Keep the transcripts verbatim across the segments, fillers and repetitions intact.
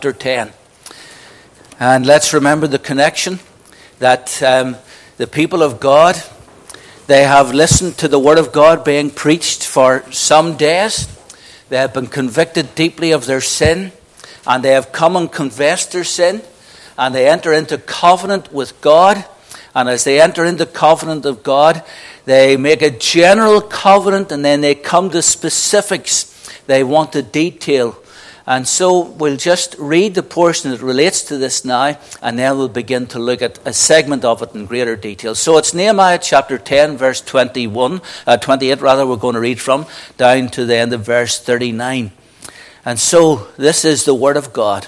chapter ten. And let's remember the connection that um, the people of God, they have listened to the word of God being preached for some days. They have been convicted deeply of their sin, and they have come and confessed their sin, and they enter into covenant with God. And as they enter into covenant of God, they make a general covenant, and then they come to specifics. They want to detail. And so we'll just read the portion that relates to this now, and then we'll begin to look at a segment of it in greater detail. So it's Nehemiah chapter ten, verse twenty-one, uh, twenty-eight rather, we're going to read from, down to the end of verse thirty-nine. And so this is the word of God.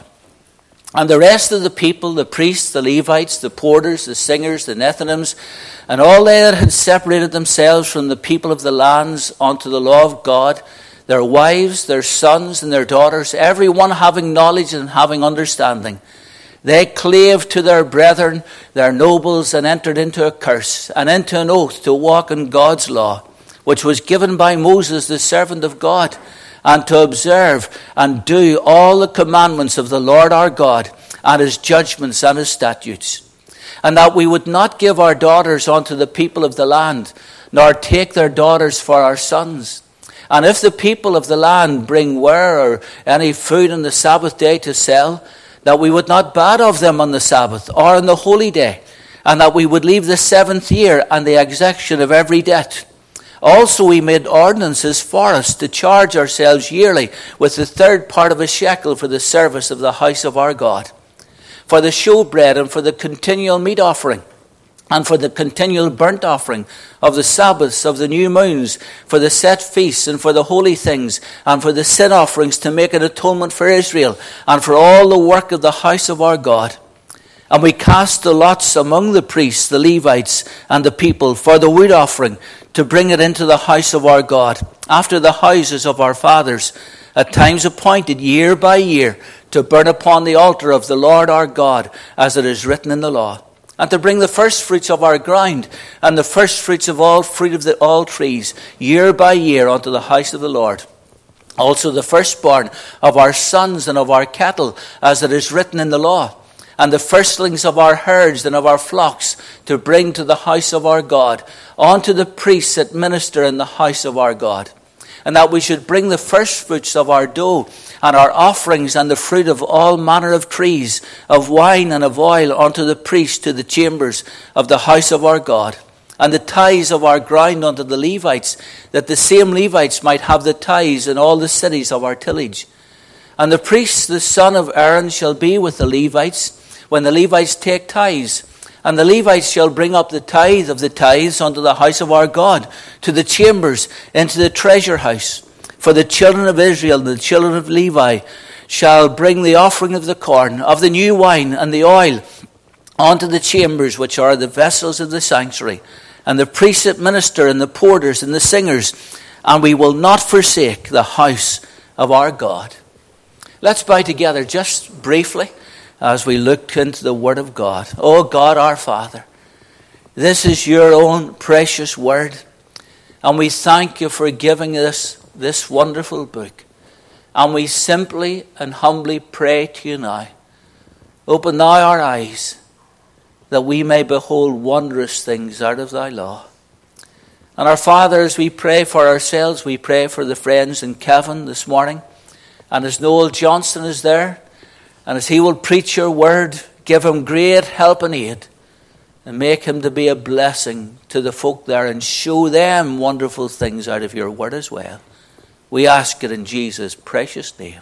And the rest of the people, the priests, the Levites, the porters, the singers, the Nethinims, and all they that had separated themselves from the people of the lands unto the law of God, their wives, their sons, and their daughters, every one having knowledge and having understanding, they clave to their brethren, their nobles, and entered into a curse, and into an oath to walk in God's law, which was given by Moses, the servant of God, and to observe and do all the commandments of the Lord our God, and his judgments and his statutes. And that we would not give our daughters unto the people of the land, nor take their daughters for our sons. And if the people of the land bring ware or any food on the Sabbath day to sell, that we would not bad of them on the Sabbath or on the holy day, and that we would leave the seventh year and the exaction of every debt. Also we made ordinances for us to charge ourselves yearly with the third part of a shekel for the service of the house of our God, for the showbread and for the continual meat offering, and for the continual burnt offering of the Sabbaths, of the new moons, for the set feasts, and for the holy things, and for the sin offerings to make an atonement for Israel, and for all the work of the house of our God. And we cast the lots among the priests, the Levites, and the people for the wood offering, to bring it into the house of our God, after the houses of our fathers, at times appointed year by year, to burn upon the altar of the Lord our God, as it is written in the law. And to bring the first fruits of our ground, and the first fruits of all fruit of the, all trees, year by year unto the house of the Lord. Also the firstborn of our sons and of our cattle, as it is written in the law. And the firstlings of our herds and of our flocks, to bring to the house of our God, unto the priests that minister in the house of our God. And that we should bring the first fruits of our dough, and our offerings, and the fruit of all manner of trees, of wine and of oil, unto the priests to the chambers of the house of our God. And the tithes of our ground unto the Levites, that the same Levites might have the tithes in all the cities of our tillage. And the priests, the son of Aaron, shall be with the Levites, when the Levites take tithes. And the Levites shall bring up the tithe of the tithes unto the house of our God, to the chambers, into the treasure house. For the children of Israel and the children of Levi shall bring the offering of the corn, of the new wine and the oil, unto the chambers which are the vessels of the sanctuary, and the priests that minister, and the porters, and the singers, and we will not forsake the house of our God. Let's bow together just briefly as we look into the word of God. Oh God, our Father, this is your own precious word, and we thank you for giving us this wonderful book. And we simply and humbly pray to you now, open thou our eyes, that we may behold wondrous things out of thy law. And our Father, as we pray for ourselves, we pray for the friends in Kevin this morning, and as Noel Johnson is there, and as he will preach your word, give him great help and aid, and make him to be a blessing to the folk there, and show them wonderful things out of your word as well. We ask it in Jesus' precious name.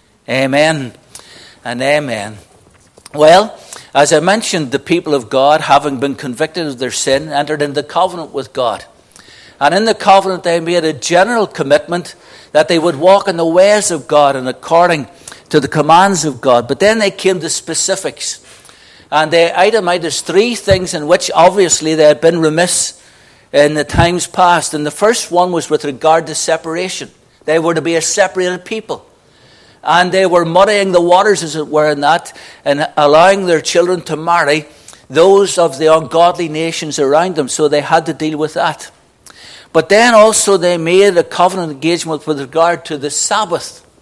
Amen and amen. Well, as I mentioned, the people of God, having been convicted of their sin, entered into covenant with God. And in the covenant they made a general commitment that they would walk in the ways of God and according to the commands of God. But then they came to specifics. And they itemized three things in which obviously they had been remiss in the times past. And the first one was with regard to separation. They were to be a separated people. And they were muddying the waters, as it were, in that, and allowing their children to marry those of the ungodly nations around them. So they had to deal with that. But then also they made a covenant engagement with regard to the Sabbath.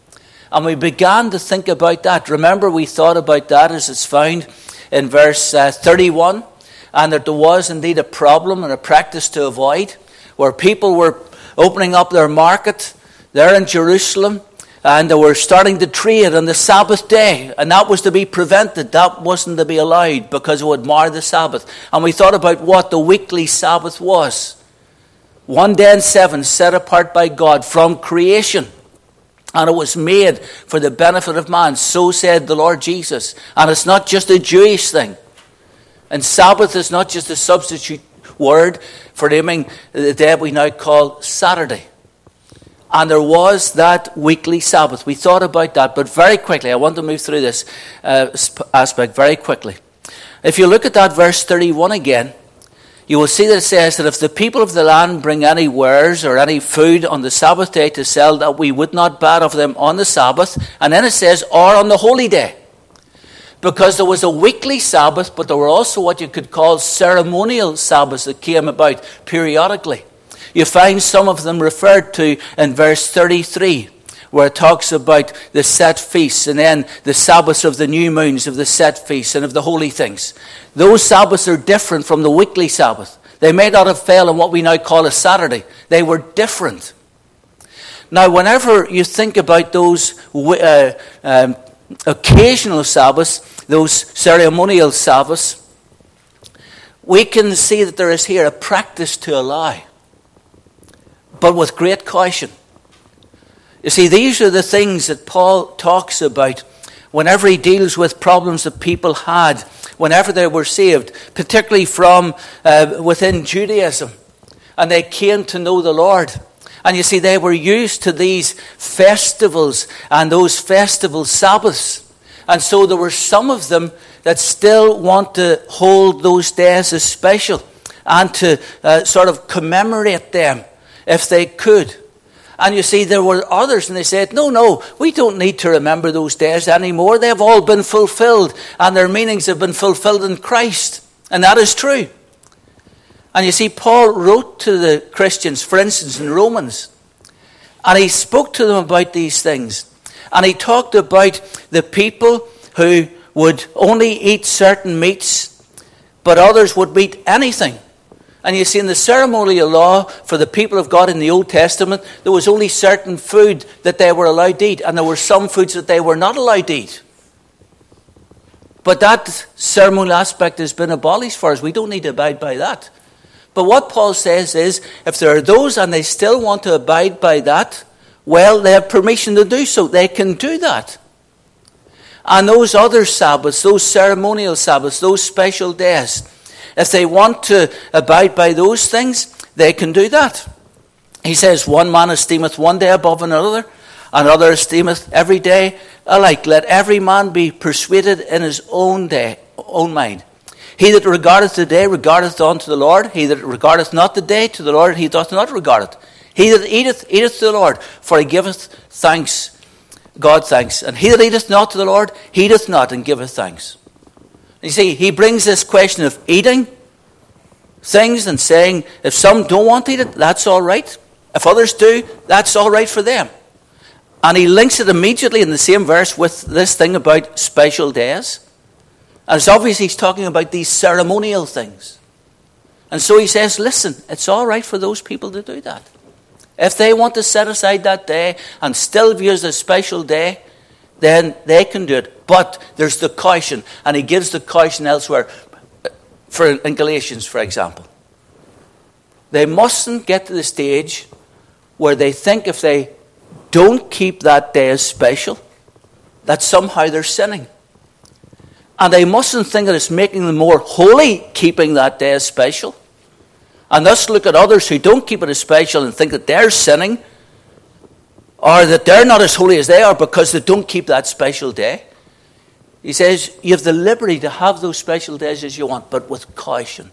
And we began to think about that. Remember, we thought about that as it's found in verse uh, thirty-one. And that there was indeed a problem and a practice to avoid, where people were opening up their market there in Jerusalem, and they were starting to trade on the Sabbath day, and that was to be prevented. That wasn't to be allowed because it would mar the Sabbath. And we thought about what the weekly Sabbath was. One day in seven set apart by God from creation, and it was made for the benefit of man. So said the Lord Jesus. And it's not just a Jewish thing. And Sabbath is not just a substitute word for naming the day we now call Saturday. And there was that weekly Sabbath. We thought about that, but very quickly, I want to move through this uh, aspect very quickly. If you look at that verse thirty-one again, you will see that it says that if the people of the land bring any wares or any food on the Sabbath day to sell, that we would not bat of them on the Sabbath. And then it says, or on the holy day. Because there was a weekly Sabbath, but there were also what you could call ceremonial Sabbaths that came about periodically. You find some of them referred to in verse thirty-three, where it talks about the set feasts, and then the Sabbaths of the new moons, of the set feasts, and of the holy things. Those Sabbaths are different from the weekly Sabbath. They may not have fell on what we now call a Saturday. They were different. Now, whenever you think about those uh, um, occasional Sabbaths, those ceremonial Sabbaths, we can see that there is here a practice to allow, but with great caution. You see, these are the things that Paul talks about whenever he deals with problems that people had, whenever they were saved, particularly from uh, within Judaism, and they came to know the Lord. And you see, they were used to these festivals and those festival Sabbaths. And so there were some of them that still want to hold those days as special and to uh, sort of commemorate them if they could. And you see, there were others, and they said, no, no, we don't need to remember those days anymore. They've all been fulfilled, and their meanings have been fulfilled in Christ. And that is true. And you see, Paul wrote to the Christians, for instance, in Romans, and he spoke to them about these things. And he talked about the people who would only eat certain meats, but others would eat anything. And you see, in the ceremonial law for the people of God in the Old Testament, there was only certain food that they were allowed to eat, and there were some foods that they were not allowed to eat. But that ceremonial aspect has been abolished for us. We don't need to abide by that. But what Paul says is, if there are those and they still want to abide by that, well, they have permission to do so. They can do that. And those other Sabbaths, those ceremonial Sabbaths, those special days, if they want to abide by those things, they can do that. He says, one man esteemeth one day above another, another esteemeth every day alike. Let every man be persuaded in his own day, own mind. He that regardeth the day regardeth unto the Lord. He that regardeth not the day to the Lord, he doth not regard it. He that eateth, eateth to the Lord, for he giveth thanks, God thanks. And he that eateth not to the Lord, heedeth not and giveth thanks. You see, he brings this question of eating things and saying, if some don't want to eat it, that's all right. If others do, that's all right for them. And he links it immediately in the same verse with this thing about special days. And it's obvious he's talking about these ceremonial things. And so he says, listen, it's all right for those people to do that. If they want to set aside that day and still view it as a special day, then they can do it. But there's the caution, and he gives the caution elsewhere, for in Galatians, for example. They mustn't get to the stage where they think if they don't keep that day as special, that somehow they're sinning. And they mustn't think that it's making them more holy keeping that day as special. And thus look at others who don't keep it as special and think that they're sinning, or that they're not as holy as they are because they don't keep that special day. He says, you have the liberty to have those special days as you want, but with caution.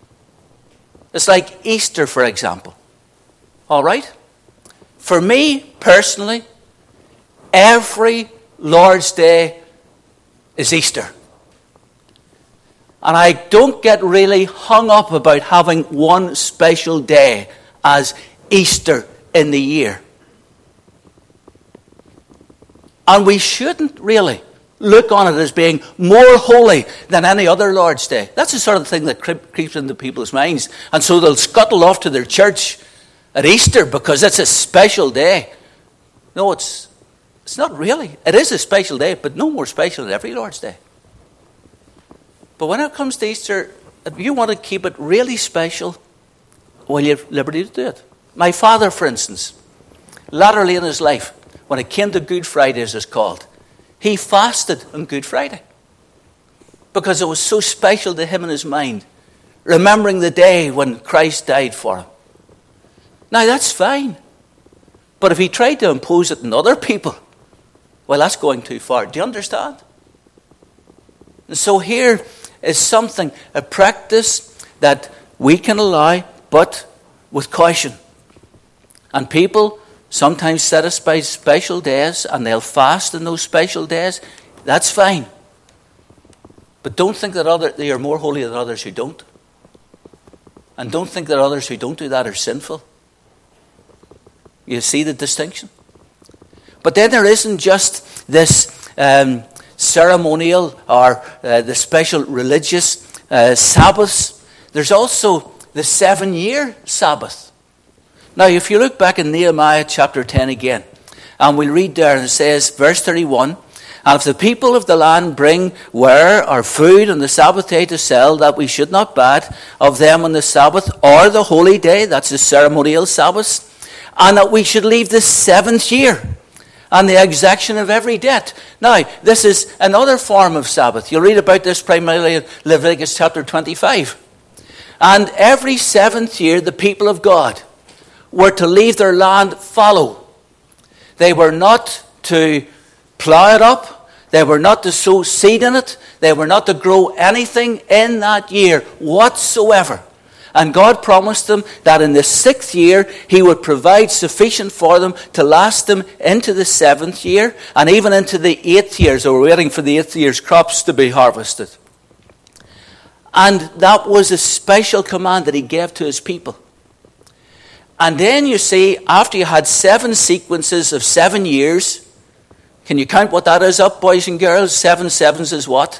It's like Easter, for example. All right? For me, personally, every Lord's Day is Easter. And I don't get really hung up about having one special day as Easter in the year. And we shouldn't really look on it as being more holy than any other Lord's Day. That's the sort of thing that creeps into people's minds. And so they'll scuttle off to their church at Easter because it's a special day. No, it's it's not really. It is a special day, but no more special than every Lord's Day. But when it comes to Easter, if you want to keep it really special, well, you have liberty to do it. My father, for instance, latterly in his life, when it came to Good Friday, as it's called, he fasted on Good Friday because it was so special to him in his mind, remembering the day when Christ died for him. Now, that's fine. But if he tried to impose it on other people, well, that's going too far. Do you understand? And so here is something, a practice that we can allow, but with caution. And people sometimes set aside special days, and they'll fast in those special days. That's fine. But don't think that other, they are more holy than others who don't. And don't think that others who don't do that are sinful. You see the distinction? But then there isn't just this um, ceremonial or uh, the special religious uh, Sabbaths. There's also the seven-year Sabbath. Now, if you look back in Nehemiah chapter ten again, and we'll read there, and it says, verse thirty-one, and if the people of the land bring ware or food on the Sabbath day to sell, that we should not bat of them on the Sabbath or the holy day, that's the ceremonial Sabbath, and that we should leave the seventh year and the exaction of every debt. Now, this is another form of Sabbath. You'll read about this primarily in Leviticus chapter twenty-five. And every seventh year, the people of God were to leave their land fallow. They were not to plough it up. They were not to sow seed in it. They were not to grow anything in that year whatsoever. And God promised them that in the sixth year, He would provide sufficient for them to last them into the seventh year and even into the eighth year. So we're waiting for the eighth year's crops to be harvested. And that was a special command that He gave to His people. And then you see, after you had seven sequences of seven years, can you count what that is up, boys and girls? Seven sevens is what?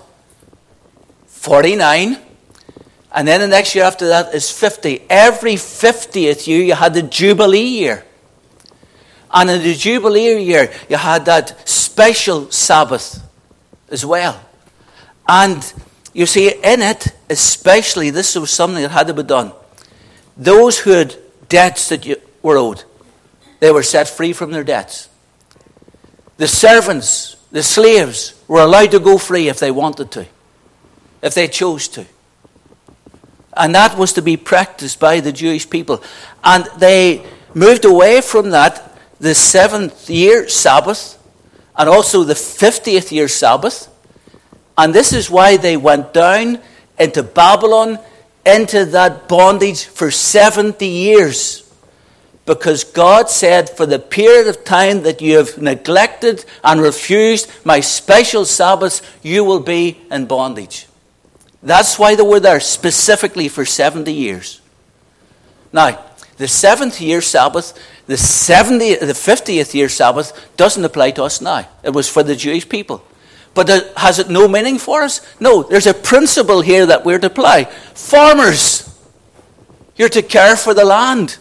forty-nine. And then the next year after that is fifty. Every fiftieth year you had the Jubilee year. And in the Jubilee year you had that special Sabbath as well. And you see, in it, especially, this was something that had to be done. Those who had debts that you were owed, they were set free from their debts. The servants, the slaves, were allowed to go free if they wanted to, if they chose to. And that was to be practiced by the Jewish people. And they moved away from that, the seventh year Sabbath, and also the fiftieth year Sabbath. And this is why they went down into Babylon, into that bondage for seventy years. Because God said, for the period of time that you have neglected and refused my special Sabbaths, you will be in bondage. That's why they were there, specifically for seventy years. Now, the seventh year Sabbath, the seventieth, the fiftieth year Sabbath doesn't apply to us now. It was for the Jewish people. But has it no meaning for us? No, there's a principle here that we're to apply. Farmers, you're to care for the land.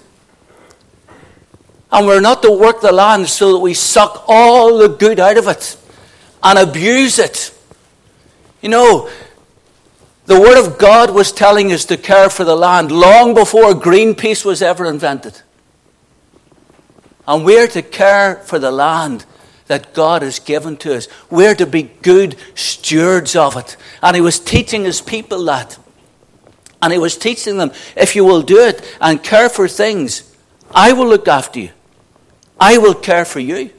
And we're not to work the land so that we suck all the good out of it and abuse it. You know, the Word of God was telling us to care for the land long before Greenpeace was ever invented. And we're to care for the land that God has given to us. We're to be good stewards of it. And He was teaching His people that. And He was teaching them, if you will do it and care for things, I will look after you. I will care for you.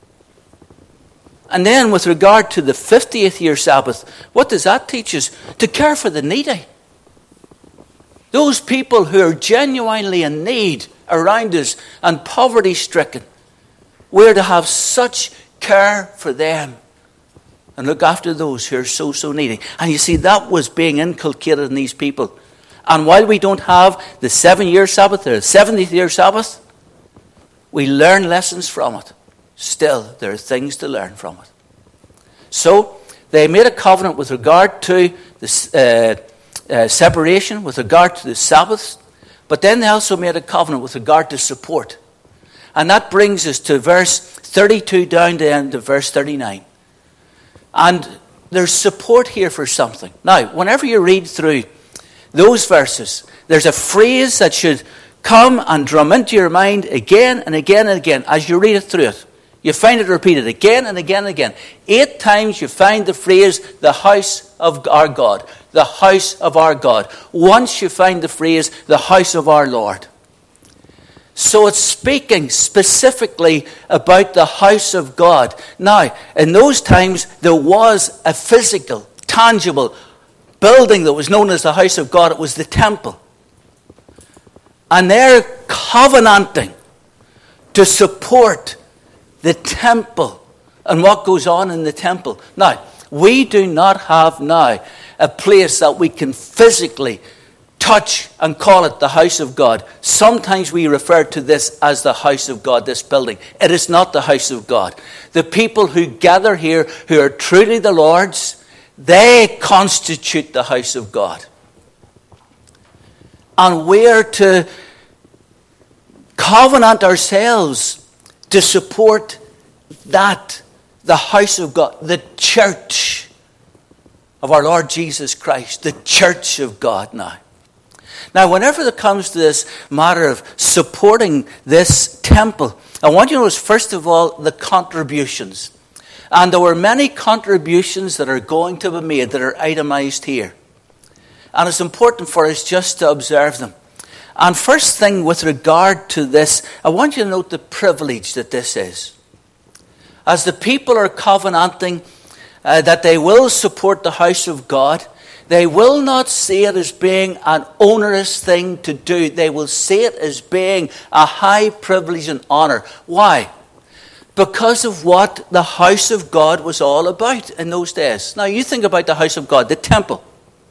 And then with regard to the fiftieth year Sabbath, what does that teach us? To care for the needy. Those people who are genuinely in need around us and poverty stricken. We're to have such care for them and look after those who are so, so needy. And you see, that was being inculcated in these people. And while we don't have the seven-year Sabbath or the seventieth year Sabbath, we learn lessons from it. still there are things to learn from it. So they made a covenant with regard to the uh, uh, separation, with regard to the Sabbaths, but then they also made a covenant with regard to support. And that brings us to verse thirty-two down to the end of verse thirty-nine. And there's support here for something. Now, whenever you read through those verses, there's a phrase that should come and drum into your mind again and again and again as you read it through it. You find it repeated again and again and again. Eight times you find the phrase, the house of our God. The house of our God. Once you find the phrase, the house of our Lord. So it's speaking specifically about the house of God. Now, in those times, there was a physical, tangible building that was known as the house of God. It was the temple. And they're covenanting to support the temple and what goes on in the temple. Now, we do not have now a place that we can physically touch and call it the house of God. Sometimes we refer to this as the house of God, this building. It is not the house of God. The people who gather here, who are truly the Lord's, they constitute the house of God. And we are to covenant ourselves to support that, the house of God, the church of our Lord Jesus Christ, the church of God now. Now, whenever it comes to this matter of supporting this temple, I want you to notice, first of all, the contributions. And there were many contributions that are going to be made that are itemized here. And it's important for us just to observe them. And first thing with regard to this, I want you to note the privilege that this is. As the people are covenanting uh, that they will support the house of God, they will not see it as being an onerous thing to do. They will see it as being a high privilege and honor. Why? Because of what the house of God was all about in those days. Now you think about the house of God, the temple.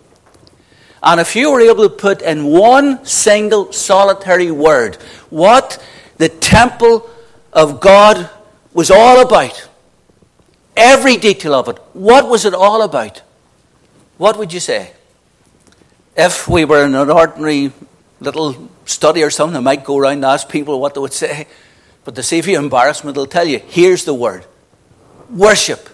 And if you were able to put in one single solitary word what the temple of God was all about, every detail of it, what was it all about? What would you say? If we were in an ordinary little study or something, I might go around and ask people what they would say. But to save you embarrassment, they'll tell you, here's the word. Worship.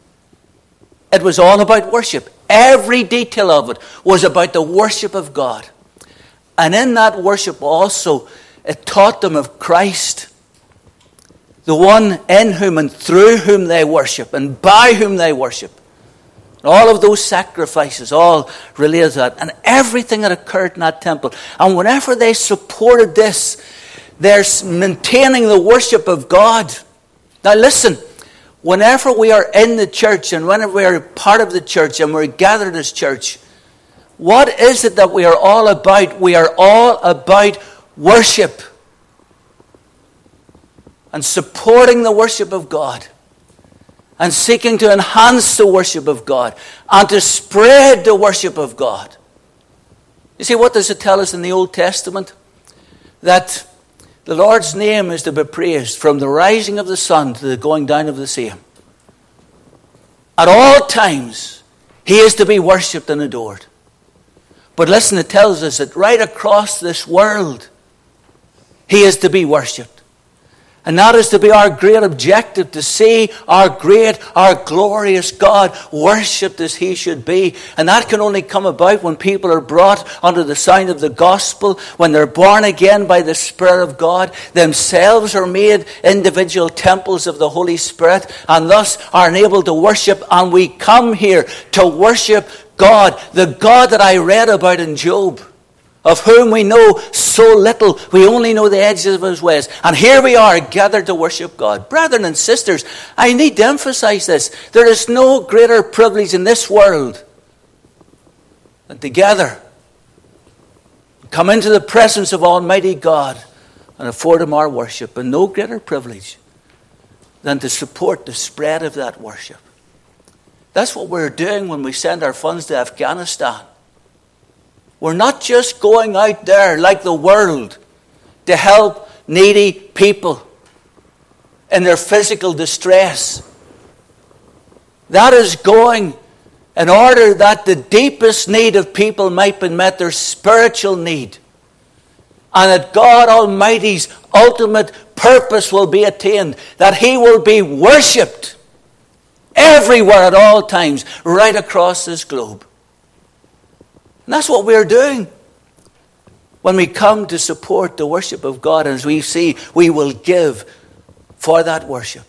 It was all about worship. Every detail of it was about the worship of God. And in that worship also, it taught them of Christ, the one in whom and through whom they worship and by whom they worship. All of those sacrifices all related to that. And everything that occurred in that temple. And whenever they supported this, they're maintaining the worship of God. Now listen, whenever we are in the church and whenever we are part of the church and we're gathered as church, what is it that we are all about? We are all about worship. And supporting the worship of God. And seeking to enhance the worship of God. And to spread the worship of God. You see, what does it tell us in the Old Testament? That the Lord's name is to be praised from the rising of the sun to the going down of the same. At all times, He is to be worshipped and adored. But listen, it tells us that right across this world, He is to be worshipped. And that is to be our great objective, to see our great, our glorious God worshipped as He should be. And that can only come about when people are brought under the sound of the gospel, when they're born again by the Spirit of God, themselves are made individual temples of the Holy Spirit, and thus are enabled to worship. And we come here to worship God, the God that I read about in Job, of whom we know so little. We only know the edges of His ways. And here we are gathered to worship God. Brethren and sisters, I need to emphasize this. There is no greater privilege in this world than to gather, come into the presence of Almighty God and afford Him our worship. And no greater privilege than to support the spread of that worship. That's what we're doing when we send our funds to Afghanistan. We're not just going out there like the world to help needy people. in their physical distress. That is going in order that the deepest need of people might be met, their spiritual need. And that God Almighty's ultimate purpose will be attained. That He will be worshipped everywhere at all times, right across this globe. And that's what we're doing when we come to support the worship of God. And as we see, we will give for that worship.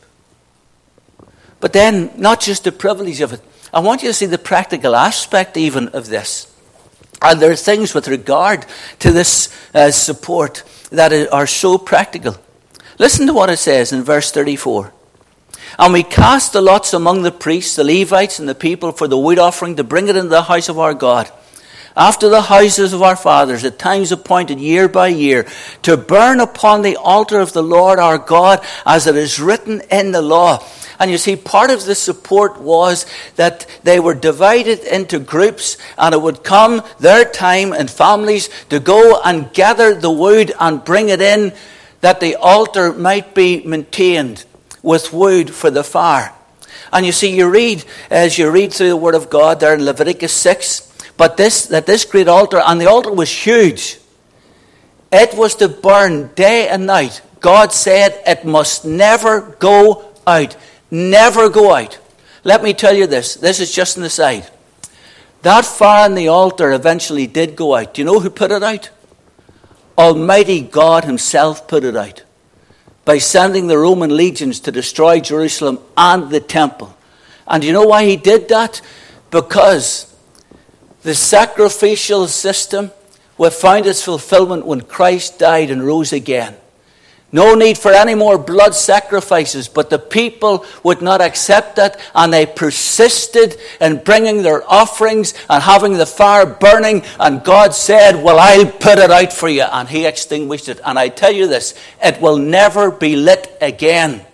But then, not just the privilege of it. I want you to see the practical aspect even of this. And there are things with regard to this uh, support that are so practical. Listen to what it says in verse thirty-four. And we cast the lots among the priests, the Levites, and the people for the wood offering to bring it into the house of our God, after the houses of our fathers, at times appointed year by year, to burn upon the altar of the Lord our God, as it is written in the law. And you see, part of the support was that they were divided into groups, and it would come their time and families to go and gather the wood and bring it in, that the altar might be maintained with wood for the fire. And you see, you read, as you read through the Word of God there in Leviticus six, but this, that this great altar, and the altar was huge. It was to burn day and night. God said it must never go out. Never go out. Let me tell you this. This is just an aside. That fire on the altar eventually did go out. Do you know who put it out? Almighty God Himself put it out, by sending the Roman legions to destroy Jerusalem and the temple. And do you know why He did that? Because the sacrificial system would find its fulfillment when Christ died and rose again. No need for any more blood sacrifices, but the people would not accept that, and they persisted in bringing their offerings and having the fire burning, and God said, well, I'll put it out for you, and He extinguished it. And I tell you this, it will never be lit again.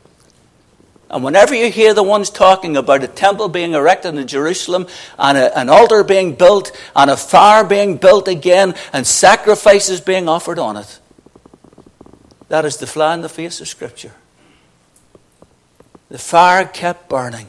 And whenever you hear the ones talking about a temple being erected in Jerusalem, and a, an altar being built, and a fire being built again, and sacrifices being offered on it, that is the fly in the face of Scripture. The fire kept burning.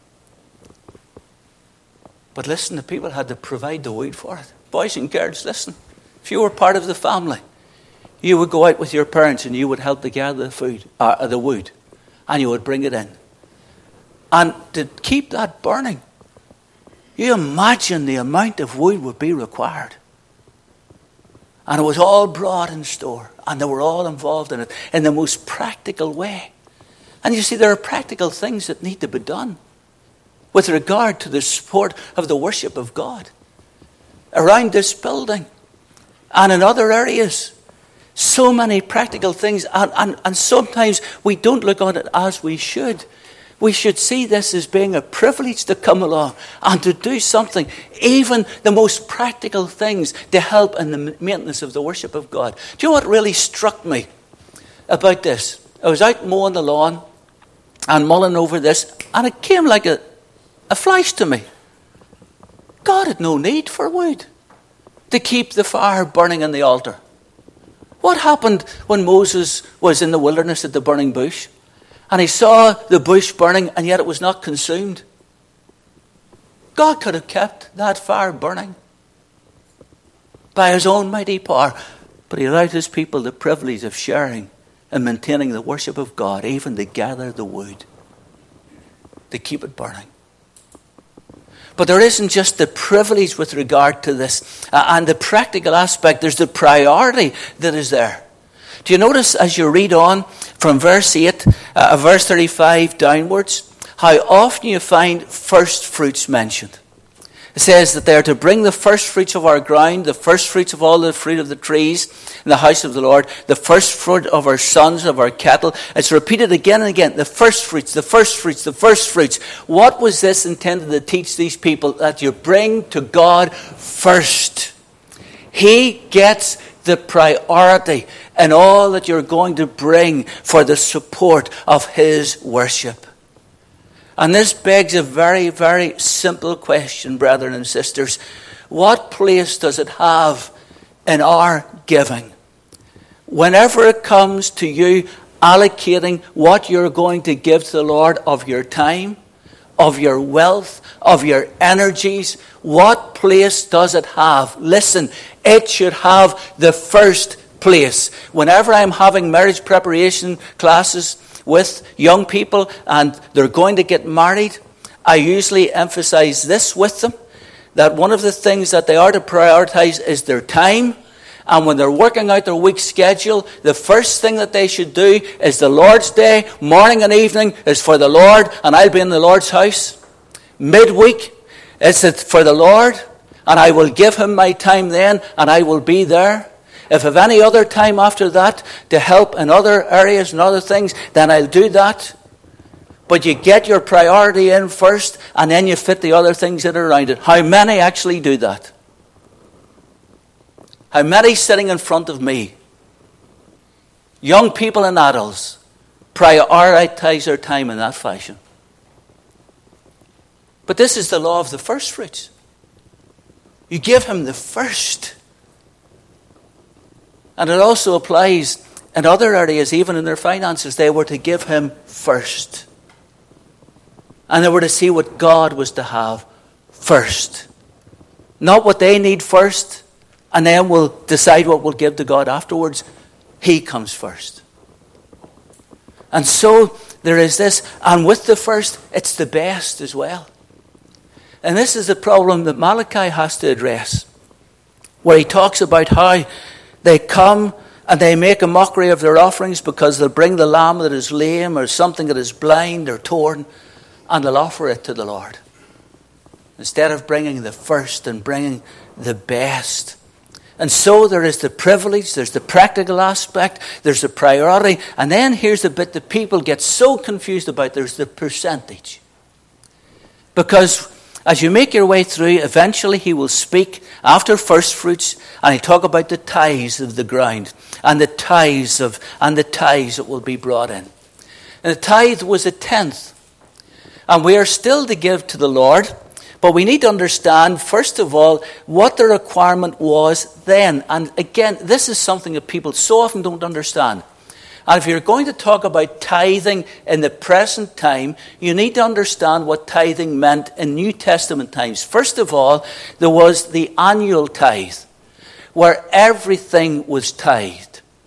But listen, the people had to provide the wood for it. Boys and girls, listen. If you were part of the family, you would go out with your parents and you would help to gather the food, uh, the wood, and you would bring it in. And to keep that burning, you imagine the amount of wood would be required. And it was all brought in store. And they were all involved in it in the most practical way. And you see, there are practical things that need to be done with regard to the support of the worship of God around this building and in other areas. So many practical things. And, and, and sometimes we don't look on it as we should. We should see this as being a privilege to come along and to do something, even the most practical things, to help in the maintenance of the worship of God. Do you know what really struck me about this? I was out mowing the lawn and mulling over this, and it came like a, a flash to me. God had no need for wood to keep the fire burning in the altar. What happened when Moses was in the wilderness at the burning bush? And he saw the bush burning, and yet it was not consumed. God could have kept that fire burning by His own mighty power. But He allowed His people the privilege of sharing and maintaining the worship of God, even to gather the wood, to keep it burning. But there isn't just the privilege with regard to this uh, and the practical aspect. There's the priority that is there. Do you notice as you read on from verse eight, uh, verse thirty-five downwards, how often you find first fruits mentioned? It says that they are to bring the first fruits of our ground, the first fruits of all the fruit of the trees in the house of the Lord, the first fruit of our sons, of our cattle. It's repeated again and again, the first fruits, the first fruits, the first fruits. What was this intended to teach these people? That you bring to God first. He gets the priority in all that you're going to bring for the support of His worship. And this begs a very, very simple question, brethren and sisters. What place does it have in our giving? Whenever it comes to you allocating what you're going to give to the Lord of your time, of your wealth, of your energies. What place does it have? Listen, it should have the first place. Whenever I'm having marriage preparation classes with young people and they're going to get married, I usually emphasize this with them, that one of the things that they are to prioritize is their time. And when they're working out their week schedule, the first thing that they should do is the Lord's Day, morning and evening, is for the Lord, and I'll be in the Lord's house. Midweek, it's for the Lord, and I will give him my time then, and I will be there. If I have any other time after that to help in other areas and other things, then I'll do that. But you get your priority in first, and then you fit the other things that are around it. How many actually do that? How many sitting in front of me, young people and adults, prioritize their time in that fashion? But this is the law of the first fruits. You give him the first. And it also applies in other areas, even in their finances. They were to give him first. And they were to see what God was to have first. Not what they need first, and then we'll decide what we'll give to God afterwards. He comes first. And so there is this, and with the first, it's the best as well. And this is the problem that Malachi has to address, where he talks about how they come and they make a mockery of their offerings because they'll bring the lamb that is lame or something that is blind or torn, and they'll offer it to the Lord, instead of bringing the first and bringing the best. And so there is the privilege, there's the practical aspect, there's the priority, and then here's the bit that people get so confused about, there's the percentage. Because as you make your way through, eventually he will speak after first fruits, and he'll talk about the tithes of the ground, and the tithes of and the tithes that will be brought in. And the tithe was a tenth. And we are still to give to the Lord, but we need to understand, first of all, what the requirement was then. And again, this is something that people so often don't understand. And if you're going to talk about tithing in the present time, you need to understand what tithing meant in New Testament times. First of all, there was the annual tithe, where everything was tithed.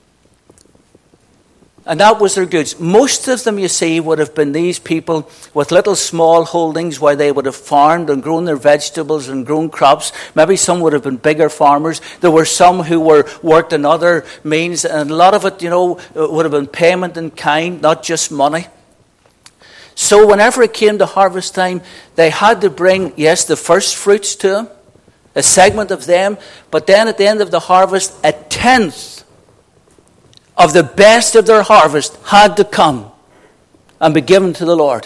And that was their goods. Most of them, you see, would have been these people with little small holdings where they would have farmed and grown their vegetables and grown crops. Maybe some would have been bigger farmers. There were some who were worked in other means. And a lot of it, you know, would have been payment in kind, not just money. So whenever it came to harvest time, they had to bring, yes, the first fruits to him, a segment of them. But then at the end of the harvest, a tenth of the best of their harvest had to come and be given to the Lord.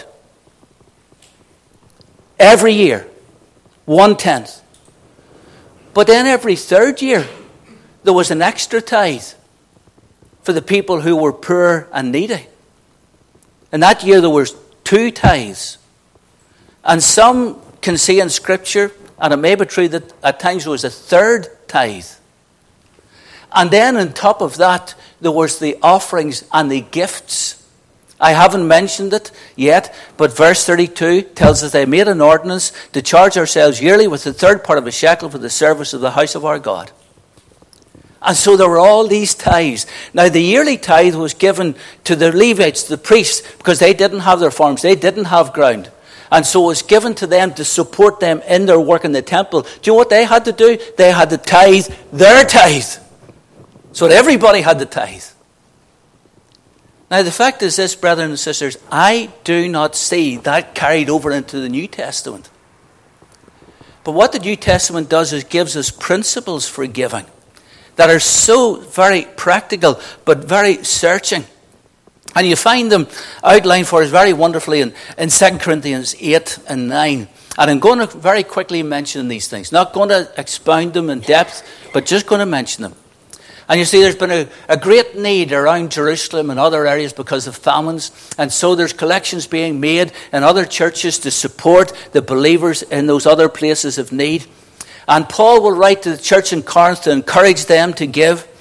Every year, one-tenth. But then every third year, there was an extra tithe for the people who were poor and needy. And that year there was two tithes. And some can see in Scripture, and it may be true that at times there was a third tithe. And then on top of that, there was the offerings and the gifts. I haven't mentioned it yet, but verse thirty-two tells us they made an ordinance to charge ourselves yearly with the third part of a shekel for the service of the house of our God. And so there were all these tithes. Now the yearly tithe was given to the Levites, the priests, because they didn't have their farms, they didn't have ground. And so it was given to them to support them in their work in the temple. Do you know what they had to do? They had to tithe their tithe. So that everybody had the tithe. Now the fact is this, brethren and sisters, I do not see that carried over into the New Testament. But what the New Testament does is gives us principles for giving that are so very practical but very searching. And you find them outlined for us very wonderfully in, in Second Corinthians eight and nine. And I'm going to very quickly mention these things. Not going to expound them in depth, but just going to mention them. And you see, there's been a, a great need around Jerusalem and other areas because of famines. And so there's collections being made in other churches to support the believers in those other places of need. And Paul will write to the church in Corinth to encourage them to give.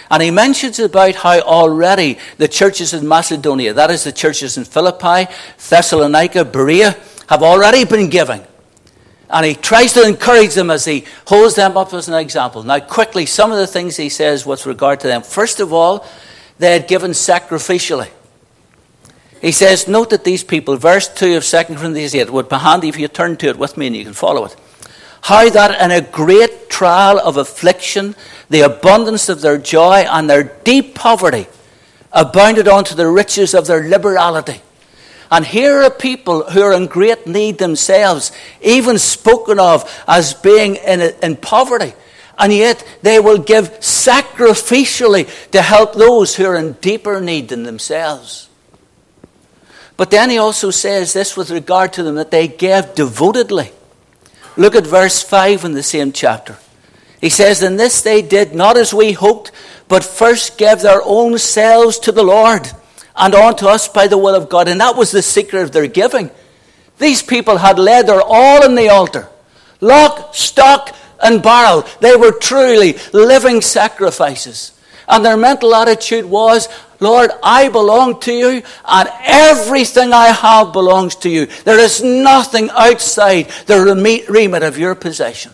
And he mentions about how already the churches in Macedonia, that is the churches in Philippi, Thessalonica, Berea, have already been giving. And he tries to encourage them as he holds them up as an example. Now quickly, some of the things he says with regard to them. First of all, they had given sacrificially. He says, note that these people, verse two of Second Corinthians eight, would be handy if you turn to it with me and you can follow it. How that in a great trial of affliction, the abundance of their joy and their deep poverty abounded unto the riches of their liberality. And here are people who are in great need themselves, even spoken of as being in, in poverty. And yet they will give sacrificially to help those who are in deeper need than themselves. But then he also says this with regard to them, that they gave devotedly. Look at verse five in the same chapter. He says, and this they did not as we hoped, but first gave their own selves to the Lord, and unto us by the will of God. And that was the secret of their giving. These people had laid their all in the altar. Lock, stock, and barrel. They were truly living sacrifices. And their mental attitude was, Lord, I belong to you, and everything I have belongs to you. There is nothing outside the remit of your possession.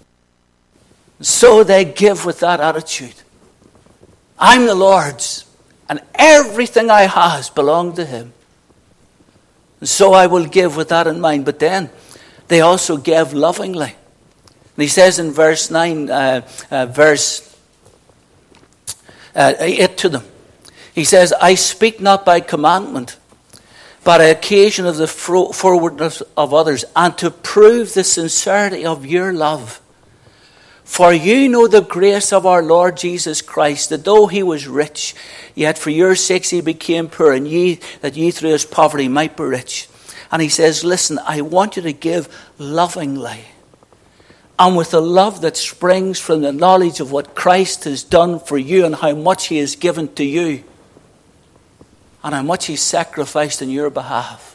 So they give with that attitude. I'm the Lord's, and everything I have belongs to him. And so I will give with that in mind. But then they also gave lovingly. And he says in verse nine, uh, uh, verse uh, eight to them, he says, I speak not by commandment, but by occasion of the forwardness of others, and to prove the sincerity of your love. For you know the grace of our Lord Jesus Christ, that though he was rich, yet for your sakes he became poor, and ye, that ye through his poverty might be rich. And he says, listen, I want you to give lovingly, and with the love that springs from the knowledge of what Christ has done for you, and how much he has given to you, and how much he sacrificed in your behalf.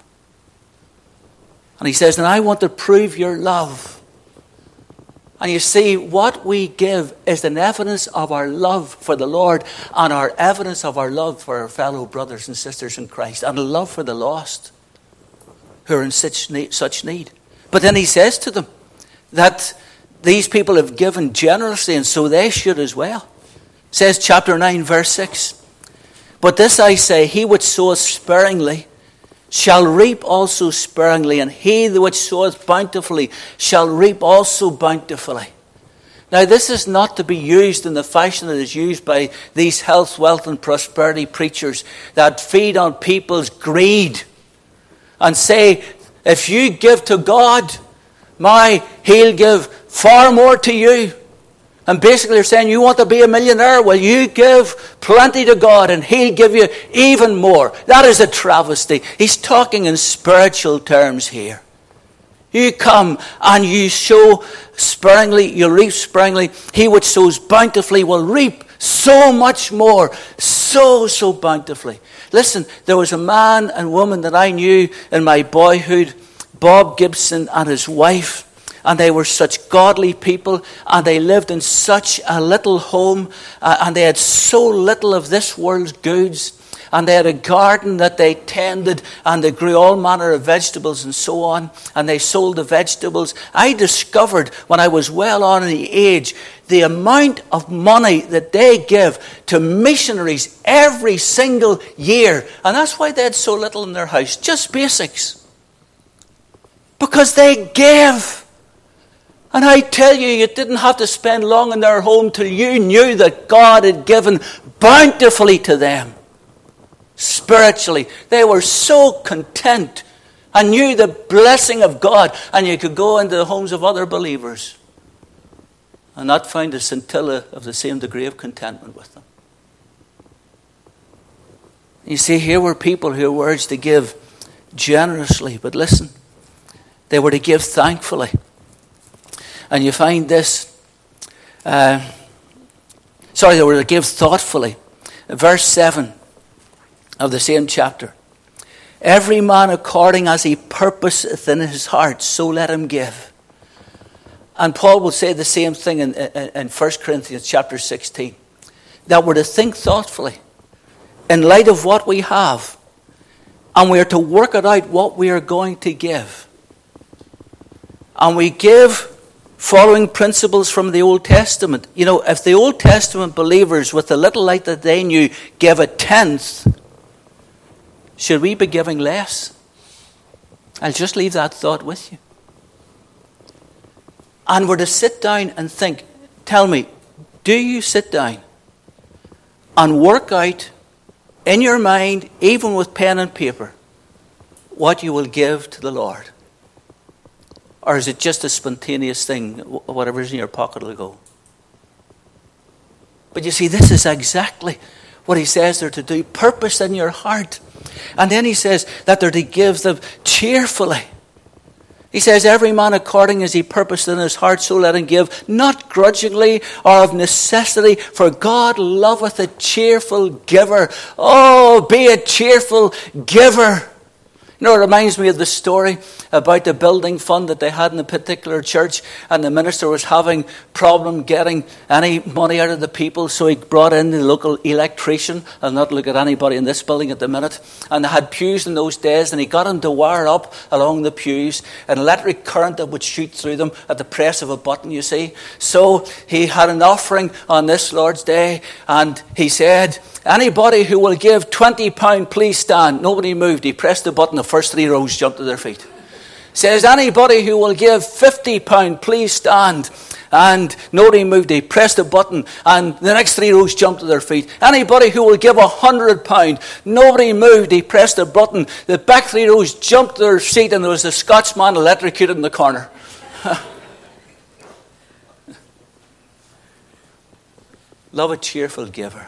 And he says, and I want to prove your love. And you see, what we give is an evidence of our love for the Lord, and our evidence of our love for our fellow brothers and sisters in Christ, and a love for the lost who are in such need, such need. But then he says to them that these people have given generously, and so they should as well. It says chapter nine, verse six. But this I say, he which soweth sparingly shall reap also sparingly, and he which soweth bountifully shall reap also bountifully. Now this is not to be used in the fashion that is used by these health, wealth and prosperity preachers that feed on people's greed and say, if you give to God, my, he'll give far more to you. And basically they're saying, you want to be a millionaire? Well, you give plenty to God and he'll give you even more. That is a travesty. He's talking in spiritual terms here. You come and you sow sparingly, you reap sparingly. He which sows bountifully will reap so much more. So, so bountifully. Listen, there was a man and woman that I knew in my boyhood, Bob Gibson and his wife. And they were such godly people, and they lived in such a little home, uh, and they had so little of this world's goods, and they had a garden that they tended, and they grew all manner of vegetables and so on, and they sold the vegetables. I discovered when I was well on in the age, the amount of money that they give to missionaries every single year, and that's why they had so little in their house, just basics, because they gave. And I tell you, you didn't have to spend long in their home till you knew that God had given bountifully to them. Spiritually, they were so content and knew the blessing of God. And you could go into the homes of other believers and not find a scintilla of the same degree of contentment with them. You see, here were people who were urged to give generously. But listen, they were to give thankfully. And you find this, uh, sorry, they were to give thoughtfully. Verse seven of the same chapter. Every man according as he purposeth in his heart, so let him give. And Paul will say the same thing in, in, in First Corinthians chapter sixteen. that we're to think thoughtfully in light of what we have, and we are to work it out what we are going to give. And we give following principles from the Old Testament. You know, if the Old Testament believers, with the little light that they knew, gave a tenth, should we be giving less? I'll just leave that thought with you. And we're to sit down and think. Tell me, do you sit down and work out in your mind, even with pen and paper, what you will give to the Lord? Or is it just a spontaneous thing? Whatever's in your pocket will go. But you see, this is exactly what he says they're to do. Purpose in your heart. And then he says that they're to give them cheerfully. He says, every man according as he purposed in his heart, so let him give, not grudgingly or of necessity, for God loveth a cheerful giver. Oh, be a cheerful giver. You know, it reminds me of the story about the building fund that they had in a particular church, and the minister was having problem getting any money out of the people, so he brought in the local electrician. I'll not look at anybody in this building at the minute. And they had pews in those days, and he got him to wire up along the pews an electric current that would shoot through them at the press of a button, you see. So he had an offering on this Lord's Day, and he said, anybody who will give twenty pounds, please stand. Nobody moved. He pressed the button. The first three rows jumped to their feet. Says, anybody who will give fifty pounds, please stand. And nobody moved. He pressed the button, and the next three rows jumped to their feet. Anybody who will give one hundred pounds, nobody moved. He pressed the button. The back three rows jumped to their seat, and there was a Scotsman electrocuted in the corner. Love a cheerful giver.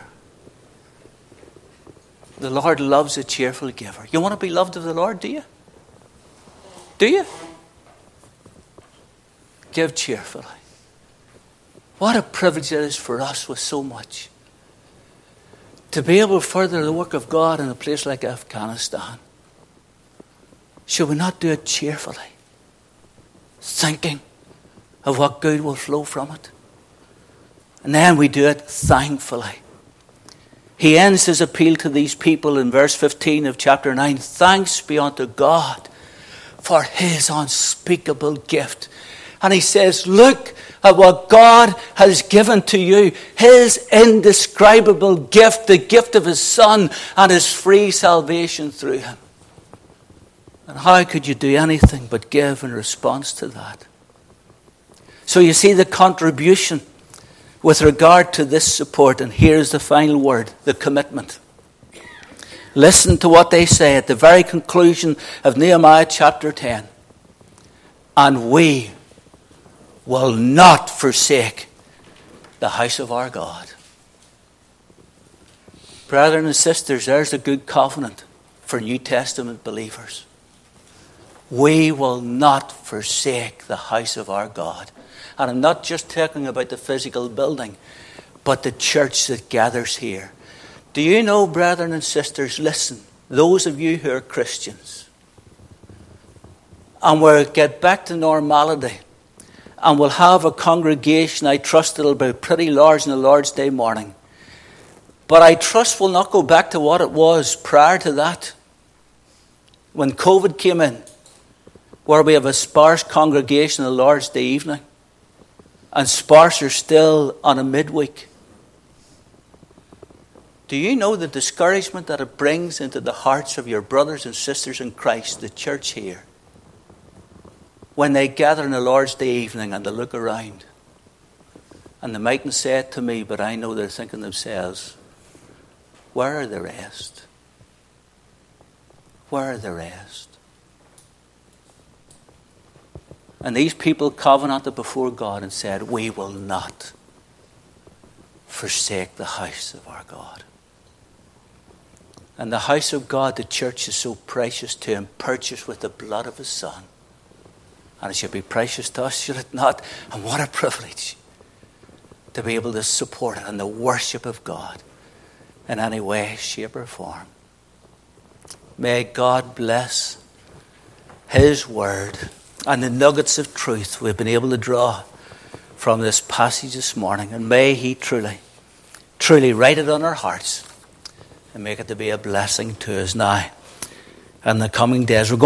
The Lord loves a cheerful giver. You want to be loved of the Lord, do you? Do you? Give cheerfully. What a privilege it is for us with so much. To be able to further the work of God in a place like Afghanistan. Should we not do it cheerfully? Thinking of what good will flow from it. And then we do it thankfully. He ends his appeal to these people in verse fifteen of chapter nine. Thanks be unto God for his unspeakable gift. And he says, look at what God has given to you. His indescribable gift, the gift of his Son and his free salvation through him. And how could you do anything but give in response to that? So you see the contribution with regard to this support. And here's the final word, the commitment. Listen to what they say at the very conclusion of Nehemiah chapter ten. And we will not forsake the house of our God. Brethren and sisters, there's a good covenant for New Testament believers. We will not forsake the house of our God. And I'm not just talking about the physical building, but the church that gathers here. Do you know, brethren and sisters, listen, those of you who are Christians, and we'll get back to normality, and we'll have a congregation, I trust it'll be pretty large on the Lord's Day morning. But I trust we'll not go back to what it was prior to that. When COVID came in, where we have a sparse congregation on the Lord's Day evening, and sparser still on a midweek. Do you know the discouragement that it brings into the hearts of your brothers and sisters in Christ, the church here, when they gather on the Lord's Day evening and they look around and they mightn't say it to me, but I know they're thinking themselves, where are the rest? Where are the rest? And these people covenanted before God and said, we will not forsake the house of our God. And the house of God, the church, is so precious to him, purchased with the blood of his Son. And it should be precious to us, should it not? And what a privilege to be able to support it and the worship of God in any way, shape, or form. May God bless his word and the nuggets of truth we've been able to draw from this passage this morning. And may he truly truly write it on our hearts and make it to be a blessing to us now and the coming days. We're going